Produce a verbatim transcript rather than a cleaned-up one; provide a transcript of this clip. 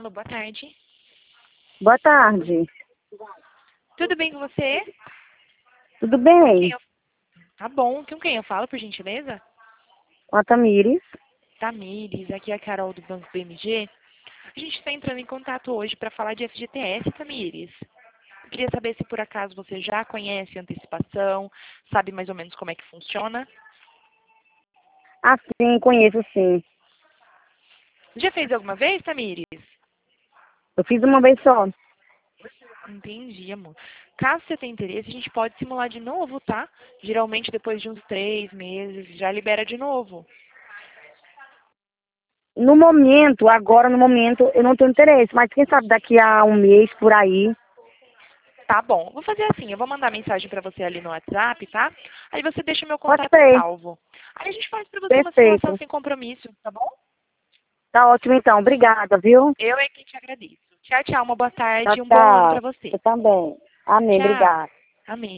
Alô, boa tarde. Boa tarde. Tudo bem com você? Tudo Com quem bem? eu... Tá bom. Com quem eu falo, por gentileza? Com a Tamires. Tamires, aqui é a Carol do Banco B M G. A gente está entrando em contato hoje para falar de F G T S, Tamires. Eu queria saber se por acaso você já conhece a antecipação, sabe mais ou menos como é que funciona. Ah, sim, conheço sim. Já fez alguma vez, Tamires? Eu fiz uma vez só. Entendi, amor. Caso você tenha interesse, a gente pode simular de novo, tá? Geralmente depois de uns três meses já libera de novo. No momento, agora no momento, eu não tenho interesse, mas quem sabe daqui a um mês, por aí. Tá bom. Vou fazer assim, eu vou mandar mensagem pra você ali no WhatsApp, tá? Aí você deixa meu Pode contato ser. salvo. Aí a gente faz pra você uma simulação Perfeito. sem compromisso, tá bom? Tá ótimo então. Obrigada, viu? Eu é quem te agradeço. Tchau, tchau. Uma boa Tchau, tarde e um bom ano pra tchau. você. Você também. Amém, Tchau. obrigada. Amém.